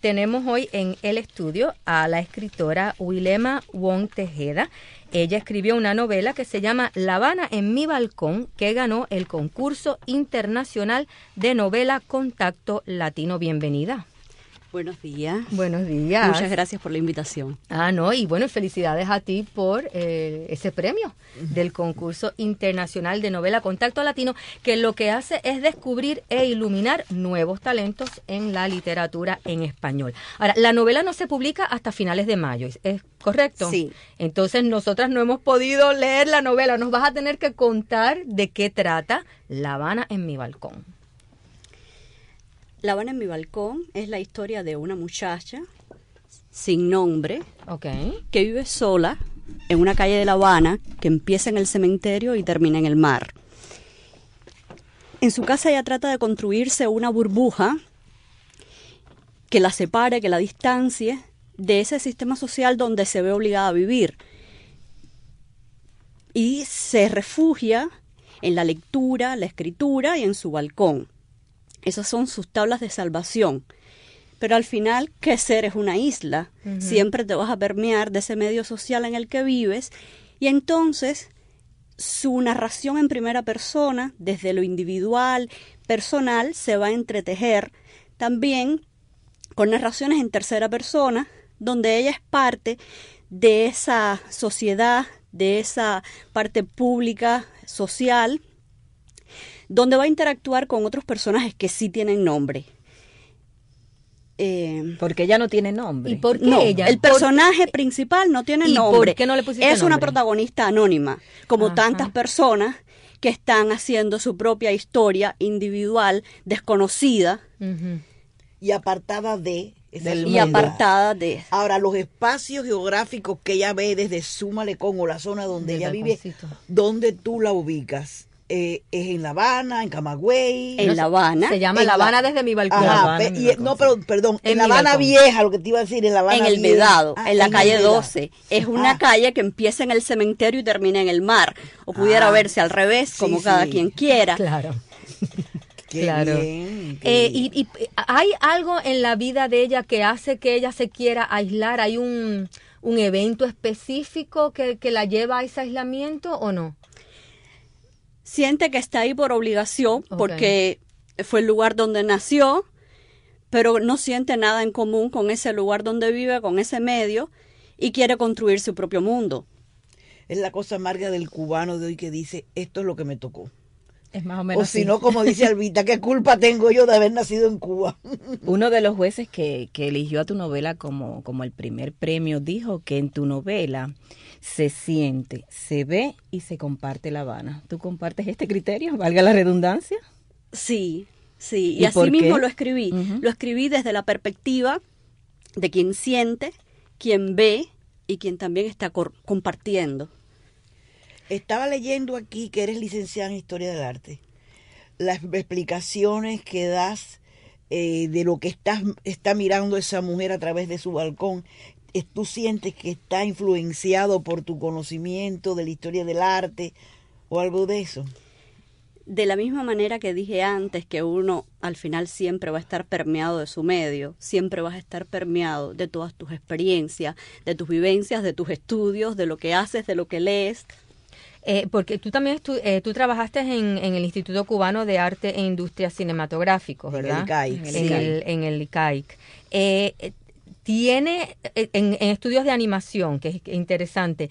tenemos hoy en el estudio a la escritora Wilema Wong Tejeda. Ella escribió una novela que se llama La Habana en mi balcón, que ganó el concurso internacional de novela Contacto Latino. Bienvenida. Buenos días. Buenos días. Muchas gracias por la invitación. Y bueno, felicidades a ti por ese premio del concurso internacional de novela Contacto Latino, que lo que hace es descubrir e iluminar nuevos talentos en la literatura en español. Ahora, la novela no se publica hasta finales de mayo, ¿es correcto? Sí. Entonces, nosotras no hemos podido leer la novela. Nos vas a tener que contar de qué trata La Habana en mi balcón. La Habana en mi balcón es la historia de una muchacha sin nombre que vive sola en una calle de La Habana que empieza en el cementerio y termina en el mar. En su casa ella trata de construirse una burbuja que la separe, que la distancie de ese sistema social donde se ve obligada a vivir. Y se refugia en la lectura, la escritura y en su balcón. Esas son sus tablas de salvación. Pero al final, ¿qué ser? Es una isla. Siempre te vas a permear de ese medio social en el que vives. Y entonces, su narración en primera persona, desde lo individual, personal, se va a entretejer también con narraciones en tercera persona, donde ella es parte de esa sociedad, de esa parte pública, social, donde va a interactuar con otros personajes que sí tienen nombre. Porque ella no tiene nombre. ¿Y por qué no, ella? El personaje principal no tiene nombre. ¿Por qué no le pusiste es nombre? una protagonista anónima, como tantas personas que están haciendo su propia historia individual, desconocida. Y apartada de... Y apartada de... Ahora, los espacios geográficos que ella ve desde su malecón o la zona donde ella vive, ¿dónde tú la ubicas? ¿Es en La Habana, en Camagüey? En La Habana. Se llama La Habana desde mi balcón. Perdón, en La Habana Vieja, lo que te iba a decir, en La Habana En el Vieja. Vedado, en la calle 12. Es una calle que empieza en el cementerio y termina en el mar. O pudiera verse al revés, como cada quien quiera. Claro. Claro. Y ¿hay algo en la vida de ella que hace que ella se quiera aislar? ¿Hay un evento específico que la lleva a ese aislamiento o no? Siente que está ahí por obligación, porque fue el lugar donde nació, pero no siente nada en común con ese lugar donde vive, con ese medio, y quiere construir su propio mundo. Es la cosa amarga del cubano de hoy que dice, esto es lo que me tocó. Es más o menos o si no, como dice Albita, ¿qué culpa tengo yo de haber nacido en Cuba? Uno de los jueces que eligió a tu novela como el primer premio dijo que en tu novela se siente, se ve y se comparte La Habana. ¿Tú compartes este criterio? ¿Valga la redundancia? Sí. Y así mismo lo escribí. Lo escribí desde la perspectiva de quien siente, quien ve y quien también está compartiendo. Estaba leyendo aquí que eres licenciada en Historia del Arte. Las explicaciones que das de lo que está mirando esa mujer a través de su balcón, ¿tú sientes que está influenciado por tu conocimiento de la historia del arte o algo de eso? De la misma manera que dije antes, que uno al final siempre va a estar permeado de su medio, siempre vas a estar permeado de todas tus experiencias, de tus vivencias, de tus estudios, de lo que haces, de lo que lees. Porque tú también tú trabajaste en el Instituto Cubano de Arte e Industrias Cinematográficos, ¿verdad? En el ICAIC. Tiene en estudios de animación, que es interesante,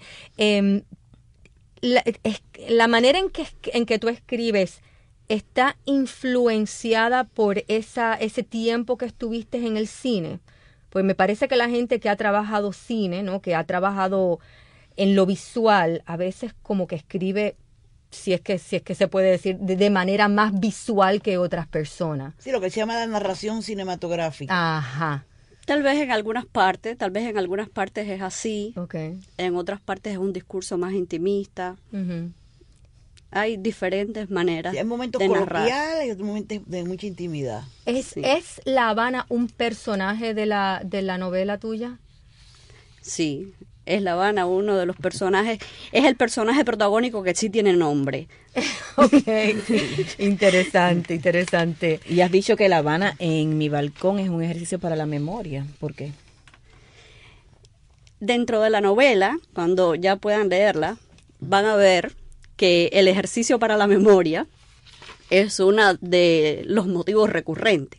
la manera en que tú escribes está influenciada por ese tiempo que estuviste en el cine. Pues me parece que la gente que ha trabajado cine, ¿no?, que ha trabajado en lo visual, a veces como que escribe, si es que se puede decir, de manera más visual que otras personas. Sí, lo que se llama la narración cinematográfica. Ajá. Tal vez en algunas partes es así, en otras partes es un discurso más intimista. Hay diferentes maneras hay momentos de narrar. coloquiales y otros momentos de mucha intimidad. ¿Es La Habana un personaje de la novela tuya? Sí, es La Habana uno de los personajes, es el personaje protagónico que sí tiene nombre. Ok, interesante, interesante. Y has dicho que La Habana en mi balcón es un ejercicio para la memoria. ¿Por qué? Dentro de la novela, cuando ya puedan leerla, van a ver que el ejercicio para la memoria es uno de los motivos recurrentes.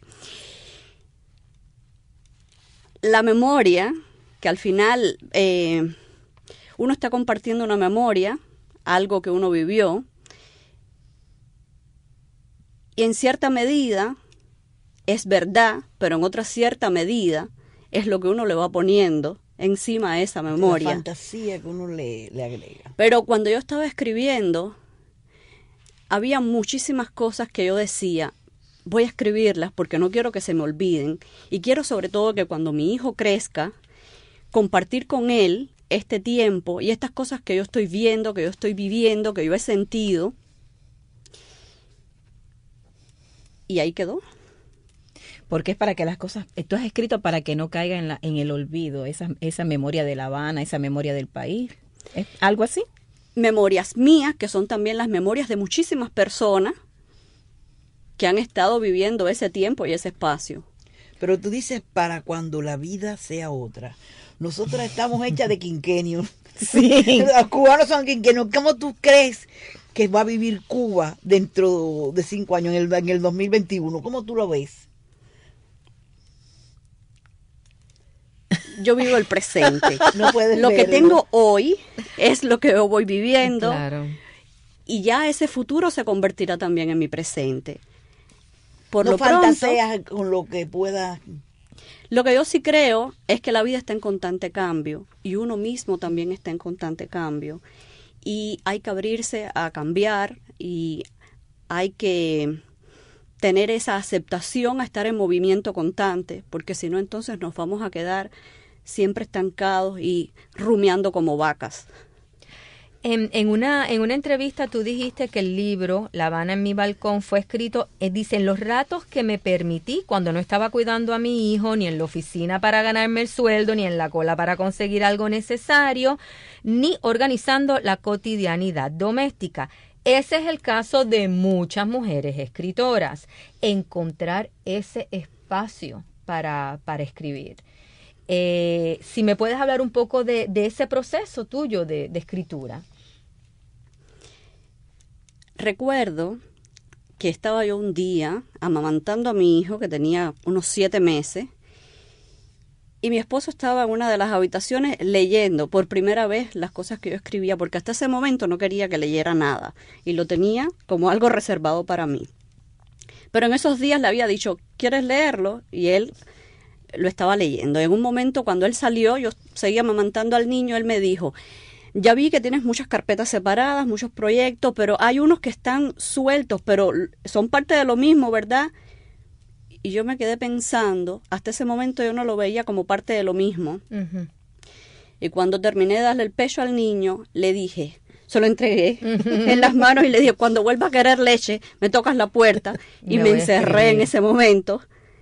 La memoria, que al final uno está compartiendo una memoria, algo que uno vivió, y en cierta medida es verdad, pero en otra cierta medida es lo que uno le va poniendo encima de esa memoria. La fantasía que uno le agrega. Pero cuando yo estaba escribiendo, había muchísimas cosas que yo decía, voy a escribirlas porque no quiero que se me olviden y quiero sobre todo que cuando mi hijo crezca, compartir con él este tiempo y estas cosas que yo estoy viendo, que yo estoy viviendo, que yo he sentido. Y ahí quedó. Porque es para que las cosas, tú has escrito para que no caiga en el olvido, esa memoria de La Habana, esa memoria del país, ¿es algo así? Memorias mías, que son también las memorias de muchísimas personas que han estado viviendo ese tiempo y ese espacio. Pero tú dices para cuando la vida sea otra. Nosotras estamos hechas de quinquenios. Sí. Los cubanos son quinquenios. ¿Cómo tú crees que va a vivir Cuba dentro de 5 años, en el 2021? ¿Cómo tú lo ves? Yo vivo el presente. No puedes lo que verlo. tengo hoy es lo que yo voy viviendo. Claro. Y ya ese futuro se convertirá también en mi presente. Por No lo pronto, fantaseas con lo que pueda. lo que yo sí creo es que la vida está en constante cambio y uno mismo también está en constante cambio. Y hay que abrirse a cambiar y hay que tener esa aceptación a estar en movimiento constante, porque si no entonces nos vamos a quedar siempre estancados y rumiando como vacas. En una entrevista tú dijiste que el libro La Habana en mi balcón fue escrito, dice, en los ratos que me permití cuando no estaba cuidando a mi hijo, ni en la oficina para ganarme el sueldo, ni en la cola para conseguir algo necesario, ni organizando la cotidianidad doméstica. Ese es el caso de muchas mujeres escritoras, encontrar ese espacio para escribir. Si me puedes hablar un poco de ese proceso tuyo de escritura. Recuerdo que estaba yo un día amamantando a mi hijo que tenía unos 7 meses y mi esposo estaba en una de las habitaciones leyendo por primera vez las cosas que yo escribía, porque hasta ese momento no quería que leyera nada y lo tenía como algo reservado para mí. Pero en esos días le había dicho, ¿quieres leerlo? Y él lo estaba leyendo. En un momento cuando él salió, yo seguía amamantando al niño, él me dijo, ya vi que tienes muchas carpetas separadas, muchos proyectos, pero hay unos que están sueltos, pero son parte de lo mismo, ¿verdad? Y yo me quedé pensando, hasta ese momento yo no lo veía como parte de lo mismo. Uh-huh. Y cuando terminé de darle el pecho al niño, le dije, se lo entregué en las manos y le dije, cuando vuelva a querer leche, me tocas la puerta. Y me encerré en ese momento.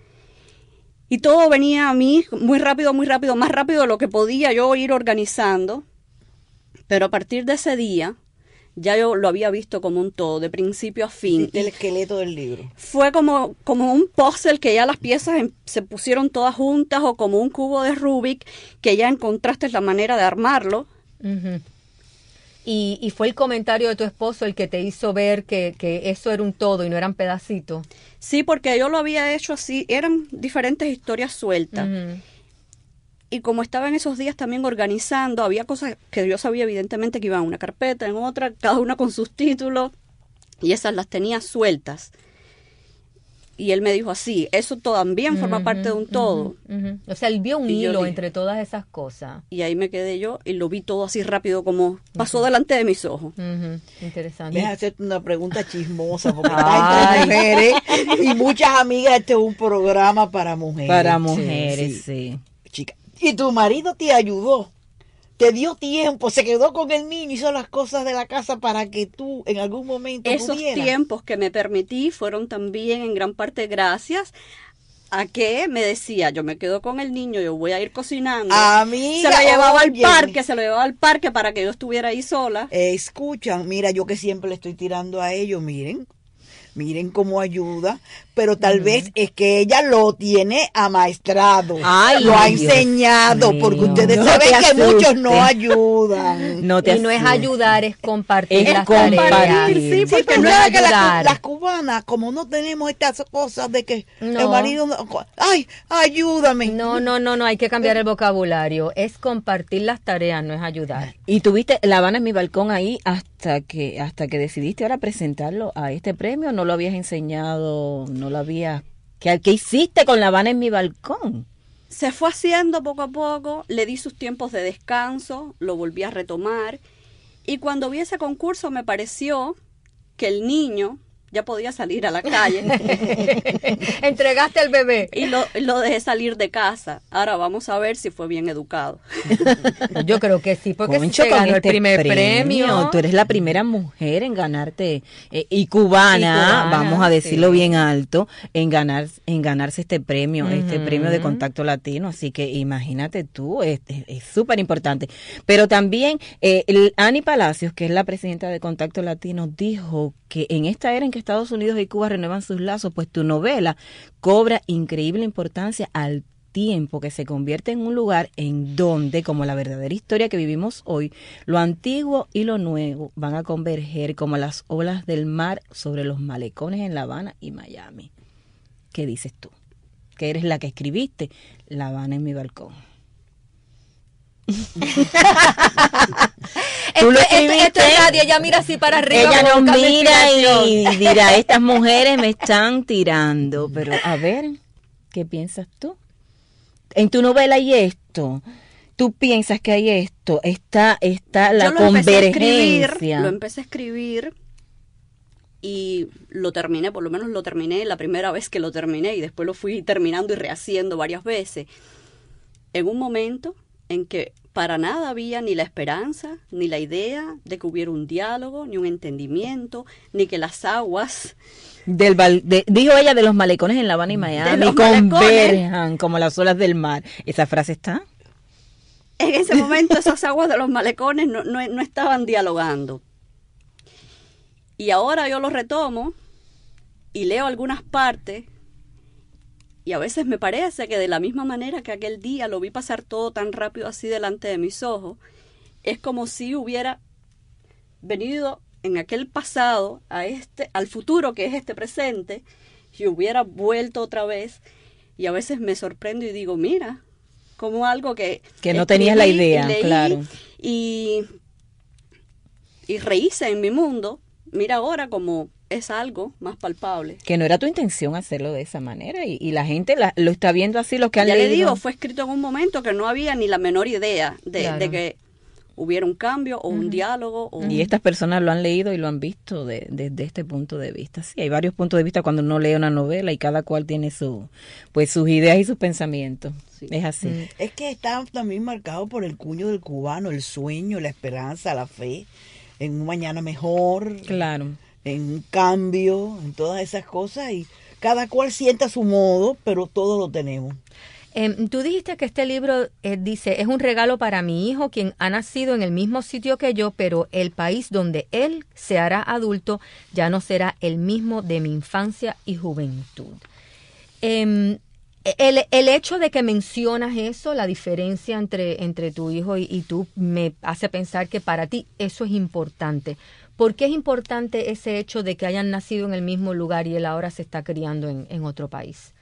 Y todo venía a mí muy rápido, más rápido de lo que podía yo ir organizando. Pero a partir de ese día, ya yo lo había visto como un todo, de principio a fin. El esqueleto del libro. Fue como un puzzle que ya las piezas se pusieron todas juntas, o como un cubo de Rubik que ya encontraste la manera de armarlo. Uh-huh. Y fue el comentario de tu esposo el que te hizo ver que eso era un todo y no eran pedacitos. Sí, porque yo lo había hecho así, eran diferentes historias sueltas. Uh-huh. Y como estaba en esos días también organizando, había cosas que yo sabía evidentemente que iban en una carpeta, en otra, cada una con sus títulos, y esas las tenía sueltas. Y él me dijo así, eso también forma parte de un todo. Uh-huh. O sea, él vio un hilo entre todas esas cosas. Y ahí me quedé yo y lo vi todo así rápido como pasó delante de mis ojos. Uh-huh. Interesante. Déjame hacerte una pregunta chismosa, porque está entre mujeres y muchas amigas, este es un programa para mujeres. Para mujeres, sí. Chica, y tu marido te ayudó, te dio tiempo, se quedó con el niño, hizo las cosas de la casa para que tú en algún momento Esos pudieras. tiempos que me permití fueron también en gran parte gracias a que me decía, yo me quedo con el niño, yo voy a ir cocinando. Amiga, se lo llevaba oye. se lo llevaba al parque para que yo estuviera ahí sola. Escuchan, mira, yo que siempre le estoy tirando a ellos, miren cómo ayuda, pero tal vez es que ella lo tiene amaestrado, Ay, lo ha Dios enseñado, mío. porque ustedes No saben te que muchos asustes. no ayudan. No te Y no es asustes. ayudar, es compartir Es las compartir. tareas. Sí, Sí, porque pero no es sabes que ayudar. las cubanas, como no tenemos estas cosas de que No. el marido, ay, ayúdame. No, hay que cambiar el vocabulario. Es compartir las tareas, no es ayudar. Y tuviste La Habana en mi balcón ahí hasta que decidiste ahora presentarlo a este premio. ¿No lo habías enseñado? ¿No lo habías? ¿Qué hiciste con La Habana en mi balcón? Se fue haciendo poco a poco, le di sus tiempos de descanso, lo volví a retomar, y cuando vi ese concurso me pareció que el niño ya podía salir a la calle Entregaste al bebé. y lo dejé salir de casa. Ahora vamos a ver si fue bien educado. Yo creo que sí, porque Concho, si se con ganó este el primer premio. Tú eres la primera mujer en ganarte y cubana, Y cubana, vamos a decirlo sí. bien alto, en ganarse este premio de Ujú. Contacto Latino. Así que imagínate tú, es súper importante. Pero también Ani Palacios, que es la presidenta de Contacto Latino, dijo que en esta era en que Estados Unidos y Cuba renuevan sus lazos, pues tu novela cobra increíble importancia al tiempo que se convierte en un lugar en donde, como la verdadera historia que vivimos hoy, lo antiguo y lo nuevo van a converger como las olas del mar sobre los malecones en La Habana y Miami. ¿Qué dices tú? Que eres la que escribiste La Habana en mi balcón. Tú lo Esto escribiste. es nadie, ella mira así para arriba. Ella nos buscando mira inspiración. y dirá, estas mujeres me están tirando. Pero a ver, ¿qué piensas tú? En tu novela hay esto. ¿Tú piensas que hay esto? Está la Yo lo convergencia. empecé a escribir y lo terminé, por lo menos lo terminé la primera vez que lo terminé y después lo fui terminando y rehaciendo varias veces. En un momento en que para nada había ni la esperanza, ni la idea de que hubiera un diálogo, ni un entendimiento, ni que las aguas Dijo ella de los malecones en La Habana y De Miami los converjan como las olas del mar. ¿Esa frase está? en ese momento esas aguas de los malecones no estaban dialogando. Y ahora yo lo retomo y leo algunas partes y a veces me parece que de la misma manera que aquel día lo vi pasar todo tan rápido así delante de mis ojos, es como si hubiera venido en aquel pasado al futuro que es este presente y hubiera vuelto otra vez. Y a veces me sorprendo y digo, mira, como algo que no tenías la escribí y idea, leí claro. y rehice en mi mundo, mira ahora como es algo más palpable. Que no era tu intención hacerlo de esa manera y la gente lo está viendo así, los que han Ya leído. le digo, fue escrito en un momento que no había ni la menor idea Claro. de que hubiera un cambio o un diálogo. Y estas personas lo han leído y lo han visto desde este punto de vista. Sí, hay varios puntos de vista cuando uno lee una novela y cada cual tiene sus ideas y sus pensamientos. Sí. Es así. Es que está también marcado por el cuño del cubano, el sueño, la esperanza, la fe en un mañana mejor, Claro. en un cambio, en todas esas cosas, y cada cual sienta a su modo, pero todos lo tenemos. Tú dijiste que este libro dice, es un regalo para mi hijo, quien ha nacido en el mismo sitio que yo, pero el país donde él se hará adulto ya no será el mismo de mi infancia y juventud. El hecho de que mencionas eso, la diferencia entre tu hijo y tú, me hace pensar que para ti eso es importante. ¿Por qué es importante ese hecho de que hayan nacido en el mismo lugar y él ahora se está criando en otro país?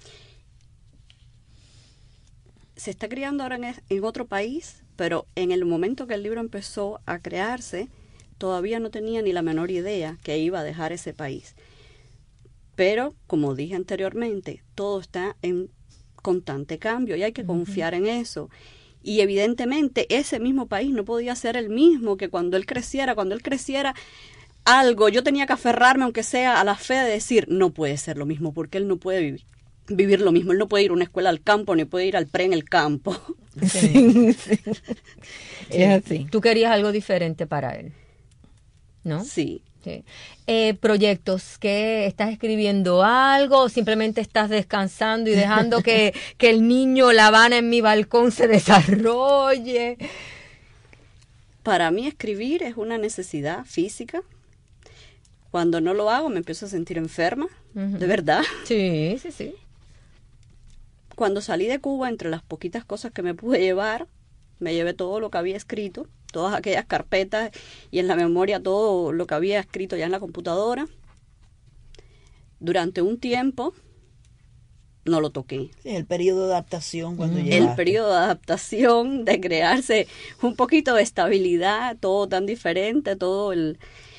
Se está criando ahora en otro país, pero en el momento que el libro empezó a crearse, todavía no tenía ni la menor idea que iba a dejar ese país. Pero, como dije anteriormente, todo está en constante cambio y hay que confiar en eso. Y evidentemente ese mismo país no podía ser el mismo que cuando él creciera. Cuando él creciera, algo, yo tenía que aferrarme, aunque sea a la fe, de decir, no puede ser lo mismo, porque él no puede vivir lo mismo. Él no puede ir a una escuela al campo, ni puede ir al pre en el campo. Sí. Es así. Tú querías algo diferente para él, ¿no? Sí. Sí. Proyectos, ¿qué estás escribiendo algo o simplemente estás descansando y dejando que el niño La Habana en mi balcón se desarrolle? Para mí escribir es una necesidad física. Cuando no lo hago me empiezo a sentir enferma, de verdad. Sí, sí, sí. Cuando salí de Cuba, entre las poquitas cosas que me pude llevar, me llevé todo lo que había escrito, todas aquellas carpetas y en la memoria todo lo que había escrito ya en la computadora. Durante un tiempo no lo toqué. Sí, el periodo de adaptación cuando El llegaste. periodo de adaptación, de crearse un poquito de estabilidad, todo tan diferente, todo el...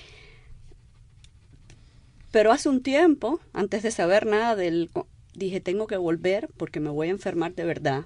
Pero hace un tiempo, antes de saber nada dije, tengo que volver porque me voy a enfermar de verdad.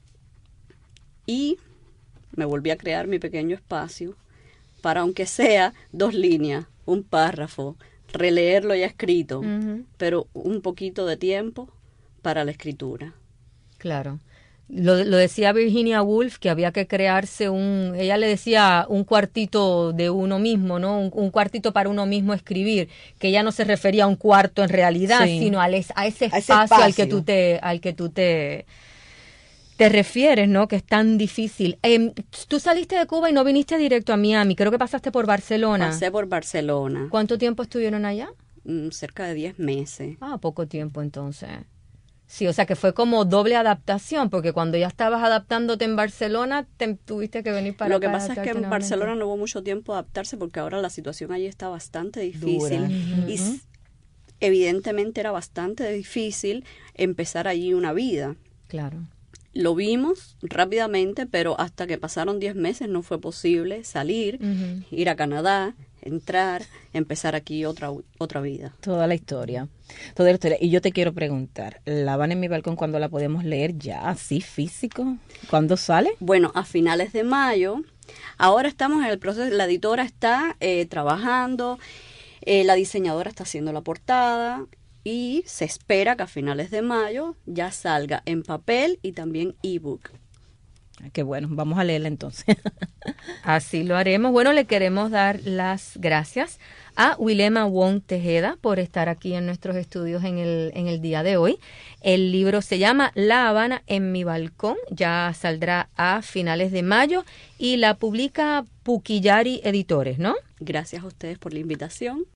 Y me volví a crear mi pequeño espacio para, aunque sea 2 líneas, un párrafo, releerlo ya escrito, pero un poquito de tiempo para la escritura. Claro. Lo decía Virginia Woolf, que había que crearse ella le decía un cuartito de uno mismo, ¿no? Un cuartito para uno mismo escribir, que ella no se refería a un cuarto en realidad, Sí. sino a ese espacio al que tú te refieres, ¿no? Que es tan difícil. Tú saliste de Cuba y no viniste directo a Miami, creo que pasaste por Barcelona. Pasé por Barcelona, ¿Cuánto tiempo estuvieron allá? cerca de 10 meses. Poco tiempo entonces. Sí, o sea que fue como doble adaptación, porque cuando ya estabas adaptándote en Barcelona, tuviste que venir para Lo que acá, pasa es que adaptarte en nuevamente. Barcelona no hubo mucho tiempo a adaptarse porque ahora la situación allí está bastante difícil. Dura. Y evidentemente era bastante difícil empezar allí una vida. Claro. Lo vimos rápidamente, pero hasta que pasaron 10 meses no fue posible salir, ir a Canadá, entrar, empezar aquí otra vida. Toda la historia. Toda la historia. Y yo te quiero preguntar, ¿La Habana en mi balcón cuándo la podemos leer ya así físico? ¿Cuándo sale? Bueno, a finales de mayo. Ahora estamos en el proceso, la editora está trabajando, la diseñadora está haciendo la portada y se espera que a finales de mayo ya salga en papel y también ebook. Qué bueno, vamos a leerla entonces. Así lo haremos. Bueno, le queremos dar las gracias a Wilema Wong Tejeda por estar aquí en nuestros estudios en el día de hoy. El libro se llama La Habana en mi balcón, ya saldrá a finales de mayo y la publica Pukillari Editores, ¿no? Gracias a ustedes por la invitación.